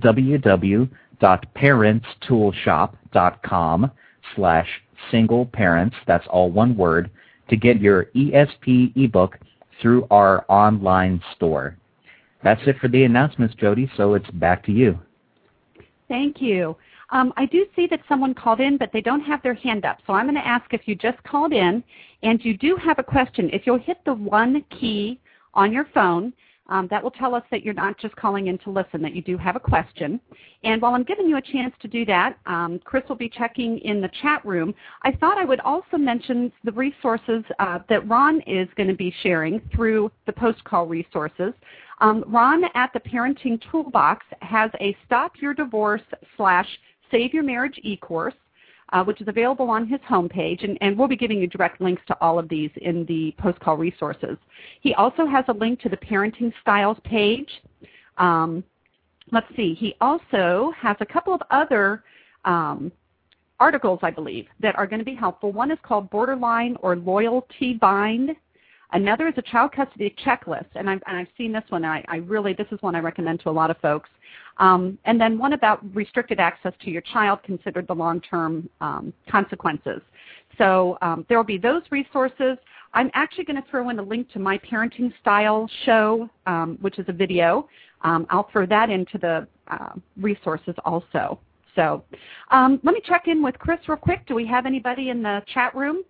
[SPEAKER 6] www.parentstoolshop.com/singleparents, that's all one word, to get your ESP ebook through our online store. That's it for the announcements, Jody, so it's back to you.
[SPEAKER 3] Thank you. I do see that someone called in, but they don't have their hand up. So I'm going to ask if you just called in and you do have a question. If you'll hit the 1 key on your phone, that will tell us that you're not just calling in to listen, that you do have a question. And while I'm giving you a chance to do that, Chris will be checking in the chat room. I thought I would also mention the resources that Ron is going to be sharing through the post-call resources. Ron at the Parenting Toolbox has a Stop Your Divorce /Save Your Marriage e-course, which is available on his homepage, and we'll be giving you direct links to all of these in the post-call resources. He also has a link to the Parenting Styles page. Let's see, he also has a couple of other articles, I believe, that are going to be helpful. One is called Borderline or Loyalty Bind. Another is a child custody checklist, and I've seen this one. This is one I recommend to a lot of folks. And then one about restricted access to your child, considered the long-term consequences. So there will be those resources. I'm actually going to throw in a link to my Parenting Style show, which is a video. I'll throw that into the resources also. So let me check in with Chris real quick. Do we have anybody in the chat room?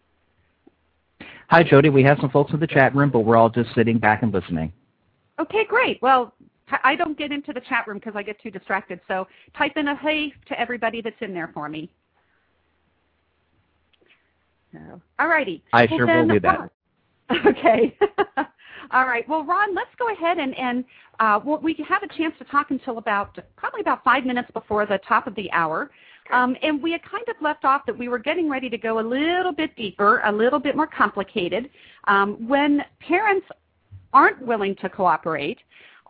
[SPEAKER 6] Hi, Jody. We have some folks in the chat room, but we're all just sitting back and listening.
[SPEAKER 3] Okay, great. Well, I don't get into the chat room because I get too distracted, so type in a hey to everybody that's in there for me. All righty.
[SPEAKER 6] I sure will do that.
[SPEAKER 3] Okay. All right. Well, Ron, let's go ahead and we have a chance to talk until probably about 5 minutes before the top of the hour. And we had kind of left off that we were getting ready to go a little bit deeper, a little bit more complicated. When parents aren't willing to cooperate,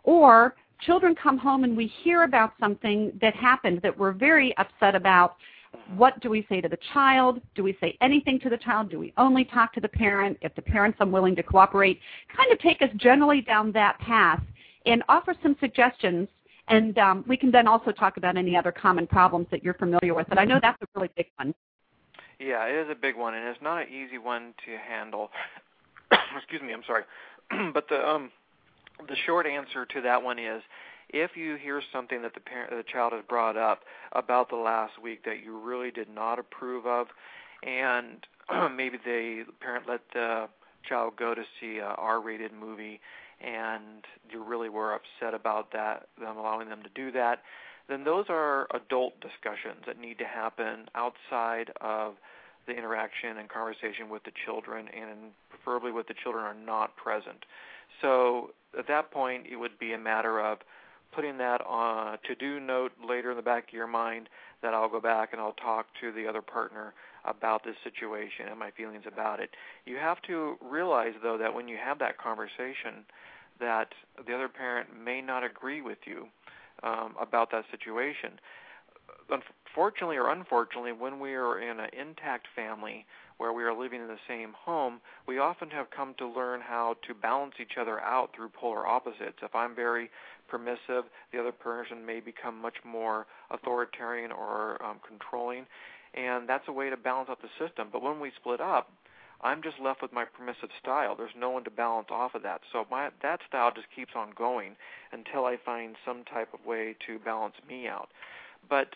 [SPEAKER 3] or children come home and we hear about something that happened that we're very upset about, what do we say to the child? Do we say anything to the child? Do we only talk to the parent? If the parent's unwilling to cooperate, kind of take us generally down that path and offer some suggestions. And we can then also talk about any other common problems that you're familiar with. But I know that's a really big one.
[SPEAKER 4] Yeah, it is a big one, and it's not an easy one to handle. Excuse me, I'm sorry. But the short answer to that one is, if you hear something that the child has brought up about the last week that you really did not approve of, and maybe the parent let the child go to see a R-rated movie, and you really were upset about that, them allowing them to do that, then those are adult discussions that need to happen outside of the interaction and conversation with the children, and preferably with the children are not present. So at that point, it would be a matter of putting that on a to-do note later in the back of your mind, that I'll go back and I'll talk to the other partner about this situation and my feelings about it. You have to realize, though, that when you have that conversation, that the other parent may not agree with you about that situation. Fortunately or unfortunately, when we are in an intact family where we are living in the same home, we often have come to learn how to balance each other out through polar opposites. If I'm very permissive, the other person may become much more authoritarian or controlling, and that's a way to balance out the system. But when we split up, I'm just left with my permissive style. There's no one to balance off of that. So that style just keeps on going until I find some type of way to balance me out. But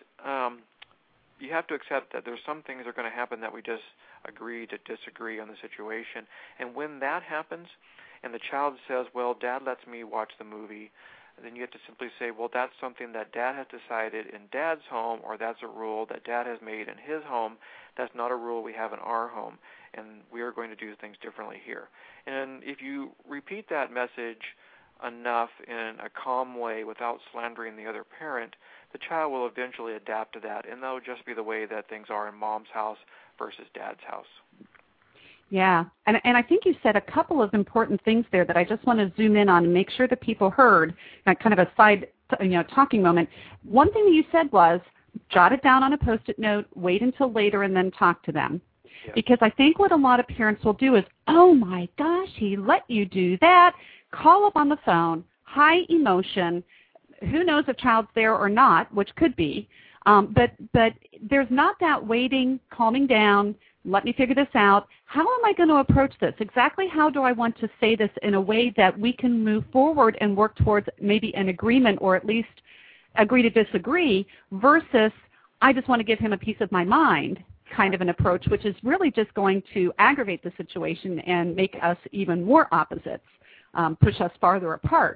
[SPEAKER 4] you have to accept that there's some things that are going to happen that we just agree to disagree on the situation. And when that happens and the child says, well, Dad lets me watch the movie, then you have to simply say, well, that's something that Dad has decided in Dad's home, or that's a rule that Dad has made in his home. That's not a rule we have in our home, and we are going to do things differently here. And if you repeat that message enough in a calm way without slandering the other parent, the child will eventually adapt to that, and that will just be the way that things are in Mom's house versus Dad's house.
[SPEAKER 3] Yeah, and I think you said a couple of important things there that I just want to zoom in on and make sure that people heard, kind of a side talking moment. One thing that you said was jot it down on a Post-it note, wait until later, and then talk to them.
[SPEAKER 4] Yeah.
[SPEAKER 3] Because I think what a lot of parents will do is, oh my gosh, he let you do that, call up on the phone, high emotion, who knows if child's there or not, which could be, but there's not that waiting, calming down, let me figure this out. How am I going to approach this? Exactly how do I want to say this in a way that we can move forward and work towards maybe an agreement or at least agree to disagree versus I just want to give him a piece of my mind kind of an approach, which is really just going to aggravate the situation and make us even more opposites, push us farther apart.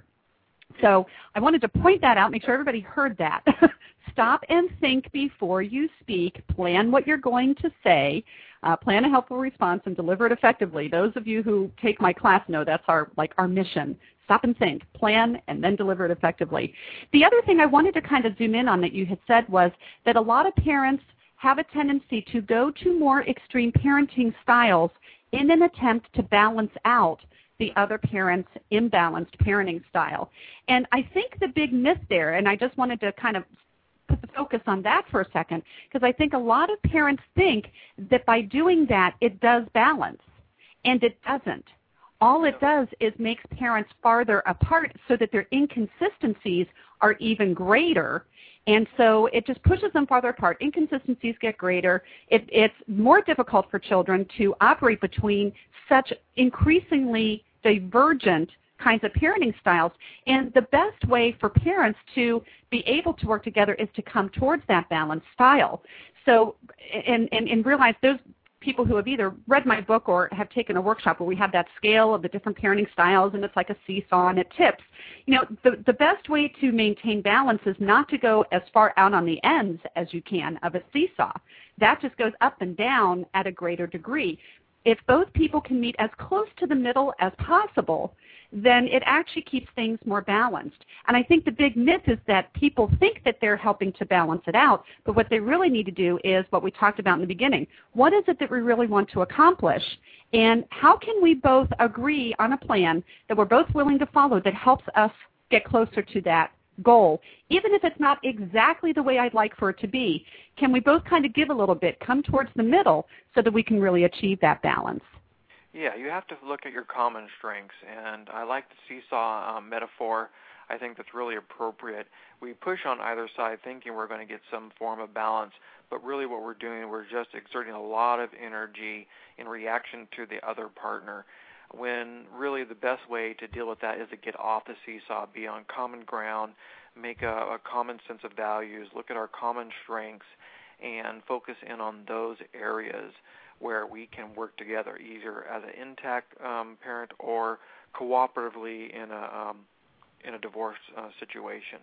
[SPEAKER 3] So I wanted to point that out, make sure everybody heard that. Stop and think before you speak. Plan what you're going to say. Plan a helpful response and deliver it effectively. Those of you who take my class know that's our mission. Stop and think, plan, and then deliver it effectively. The other thing I wanted to kind of zoom in on that you had said was that a lot of parents have a tendency to go to more extreme parenting styles in an attempt to balance out the other parent's imbalanced parenting style. And I think the big myth there, and I just wanted to kind of put the focus on that for a second, because I think a lot of parents think that by doing that it does balance, and it doesn't. All it does is makes parents farther apart so that their inconsistencies are even greater. And so it just pushes them farther apart. Inconsistencies get greater. It's more difficult for children to operate between such increasingly divergent kinds of parenting styles. And the best way for parents to be able to work together is to come towards that balanced style. So, and realize those people who have either read my book or have taken a workshop where we have that scale of the different parenting styles and it's like a seesaw and it tips. The best way to maintain balance is not to go as far out on the ends as you can of a seesaw. That just goes up and down at a greater degree. If both people can meet as close to the middle as possible, then it actually keeps things more balanced. And I think the big myth is that people think that they're helping to balance it out, but what they really need to do is what we talked about in the beginning. What is it that we really want to accomplish? And how can we both agree on a plan that we're both willing to follow that helps us get closer to that goal? Even if it's not exactly the way I'd like for it to be, can we both kind of give a little bit, come towards the middle so that we can really achieve that balance?
[SPEAKER 4] Yeah, you have to look at your common strengths, and I like the seesaw metaphor. I think that's really appropriate. We push on either side thinking we're going to get some form of balance, but really what we're doing, we're just exerting a lot of energy in reaction to the other partner, when really the best way to deal with that is to get off the seesaw, be on common ground, make a common sense of values, look at our common strengths, and focus in on those areas where we can work together, either as an intact parent or cooperatively in a divorce situation.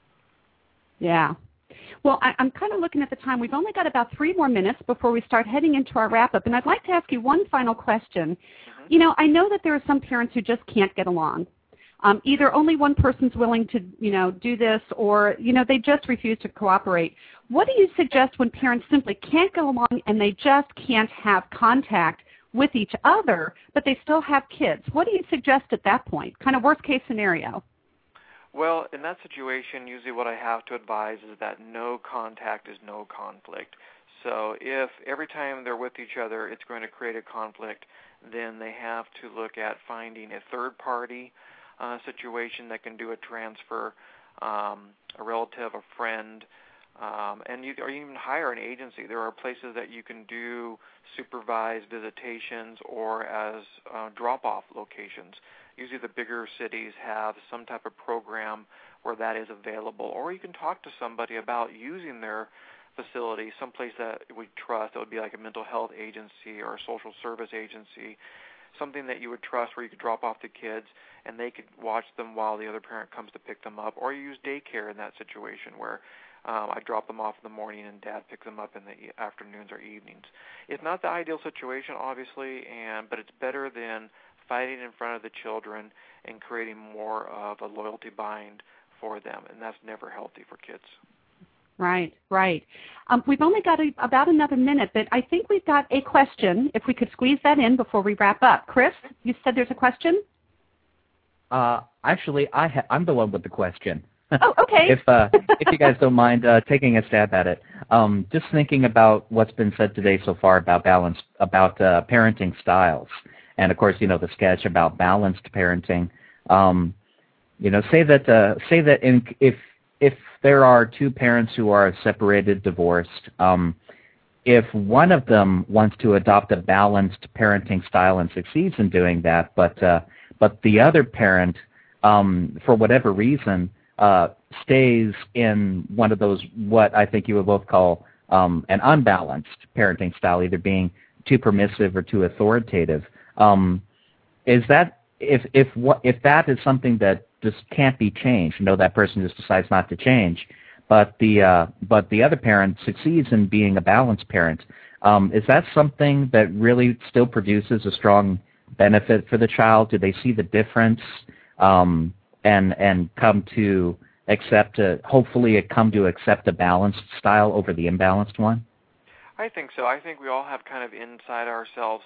[SPEAKER 3] Yeah. Well, I'm kind of looking at the time. We've only got about 3 more minutes before we start heading into our wrap-up, and I'd like to ask you one final question. Mm-hmm. I know that there are some parents who just can't get along. Either only one person's willing to, do this, or, they just refuse to cooperate. What do you suggest when parents simply can't go along and they just can't have contact with each other, but they still have kids? What do you suggest at that point? Kind of worst case scenario.
[SPEAKER 4] Well, in that situation, usually what I have to advise is that no contact is no conflict. So if every time they're with each other it's going to create a conflict, then they have to look at finding a third party situation that can do a transfer, a relative, a friend, or even hire an agency. There are places that you can do supervised visitations or as drop-off locations. Usually the bigger cities have some type of program where that is available. Or you can talk to somebody about using their facility, someplace that we trust. That would be like a mental health agency or a social service agency, something that you would trust where you could drop off the kids and they could watch them while the other parent comes to pick them up. Or you use daycare in that situation where I drop them off in the morning and Dad picks them up in the afternoons or evenings. It's not the ideal situation, obviously, but it's better than fighting in front of the children and creating more of a loyalty bind for them, and that's never healthy for kids.
[SPEAKER 3] Right, right. We've only got about another minute, but I think we've got a question, if we could squeeze that in before we wrap up. Chris, you said there's a question?
[SPEAKER 6] Actually, I'm the one with the question.
[SPEAKER 3] Oh, okay.
[SPEAKER 6] If you guys don't mind taking a stab at it. Just thinking about what's been said today so far about parenting styles. And, of course, the sketch about balanced parenting. Say that if there are two parents who are separated, divorced, if one of them wants to adopt a balanced parenting style and succeeds in doing that, but the other parent, for whatever reason, stays in one of those, what I think you would both call an unbalanced parenting style, either being too permissive or too authoritative. Is that if that is something that just can't be changed, that person just decides not to change, but the other parent succeeds in being a balanced parent, is that something that really still produces a strong benefit for the child? Do they see the difference and come to accept a balanced style over the imbalanced one?
[SPEAKER 4] I think so. I think we all have kind of inside ourselves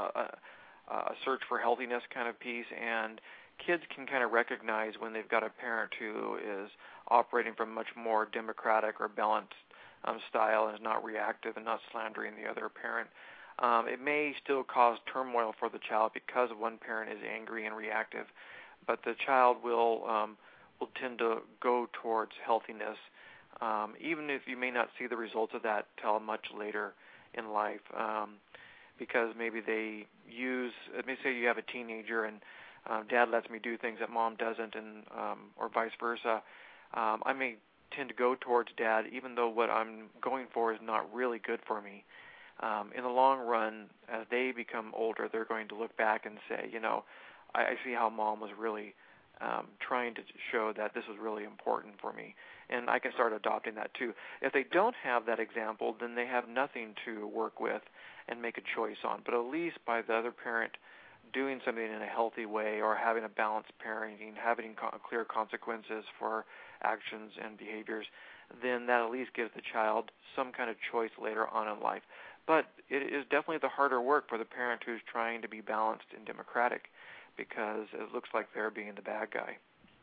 [SPEAKER 4] a search for healthiness kind of piece, and kids can kind of recognize when they've got a parent who is operating from much more democratic or balanced style and is not reactive and not slandering the other parent. It may still cause turmoil for the child because one parent is angry and reactive, but the child will tend to go towards healthiness, even if you may not see the results of that till much later in life, because maybe they let me say you have a teenager and dad lets me do things that mom doesn't, and or vice versa. I may tend to go towards dad, even though what I'm going for is not really good for me. In the long run, as they become older, they're going to look back and say, I see how mom was really trying to show that this was really important for me, and I can start adopting that too. If they don't have that example, then they have nothing to work with and make a choice on. But at least by the other parent doing something in a healthy way or having a balanced parenting, having clear consequences for actions and behaviors, then that at least gives the child some kind of choice later on in life. But it is definitely the harder work for the parent who's trying to be balanced and democratic, because it looks like they're being the bad guy.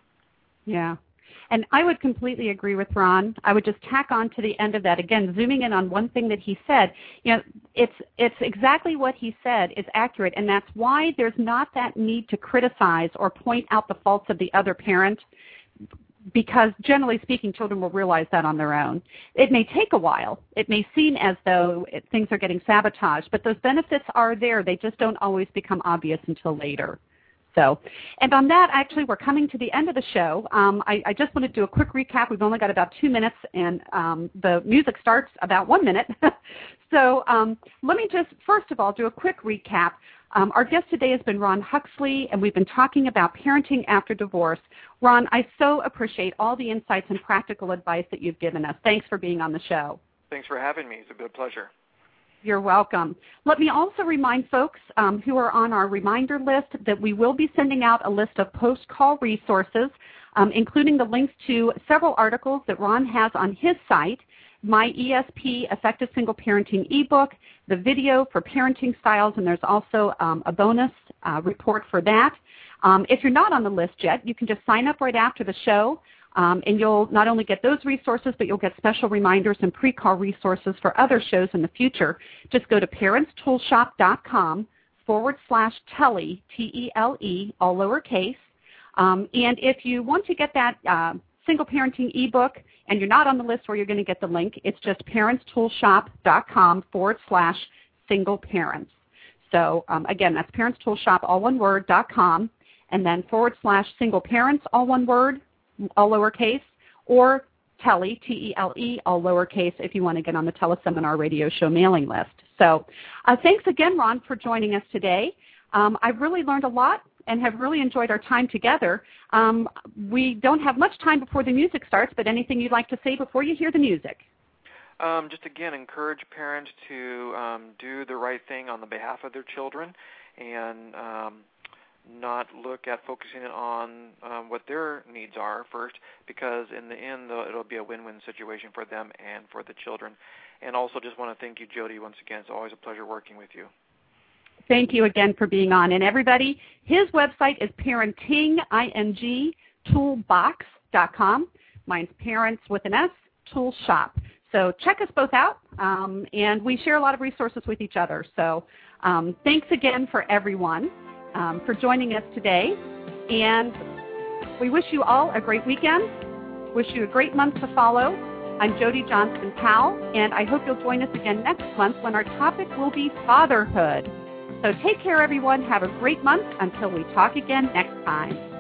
[SPEAKER 3] Yeah. And I would completely agree with Ron. I would just tack on to the end of that, again, zooming in on one thing that he said. It's exactly what he said is accurate, and that's why there's not that need to criticize or point out the faults of the other parent, because generally speaking, children will realize that on their own. It may take a while. It may seem as though things are getting sabotaged, but those benefits are there. They just don't always become obvious until later. So, and on that, actually, we're coming to the end of the show. I just want to do a quick recap. We've only got about 2 minutes, and the music starts about 1 minute. So let me just, first of all, do a quick recap. Our guest today has been Ron Huxley, and we've been talking about parenting after divorce. Ron, I so appreciate all the insights and practical advice that you've given us. Thanks for being on the show.
[SPEAKER 4] Thanks for having me. It's a good pleasure.
[SPEAKER 3] You're welcome. Let me also remind folks who are on our reminder list that we will be sending out a list of post-call resources, including the links to several articles that Ron has on his site, my ESP Effective Single Parenting ebook, the video for parenting styles, and there's also a bonus report for that. If you're not on the list yet, you can just sign up right after the show. And you'll not only get those resources, but you'll get special reminders and pre-call resources for other shows in the future. Just go to parentstoolshop.com/Tele, T-E-L-E, all lowercase. And if you want to get that single parenting ebook and you're not on the list where you're going to get the link, it's just parentstoolshop.com/single parents. So again, that's parentstoolshop, all one word, .com, and then /single parents, all one word, all lowercase, or Tele, T-E-L-E, all lowercase, if you want to get on the Teleseminar radio show mailing list. So thanks again, Ron, for joining us today. I've really learned a lot and have really enjoyed our time together. We don't have much time before the music starts, but anything you'd like to say before you hear the music?
[SPEAKER 4] Just again, encourage parents to do the right thing on the behalf of their children, and not look at focusing on what their needs are first, because in the end, it'll be a win-win situation for them and for the children. And also just want to thank you, Jody, once again. It's always a pleasure working with you.
[SPEAKER 3] Thank you again for being on. And everybody, his website is parentingtoolbox.com. Mine's Parents with an S, Tool Shop. So check us both out, and we share a lot of resources with each other. So thanks again for everyone for joining us today. And we wish you all a great weekend. Wish you a great month to follow. I'm Jody Johnston Powell, and I hope you'll join us again next month when our topic will be fatherhood. So take care, everyone. Have a great month until we talk again next time.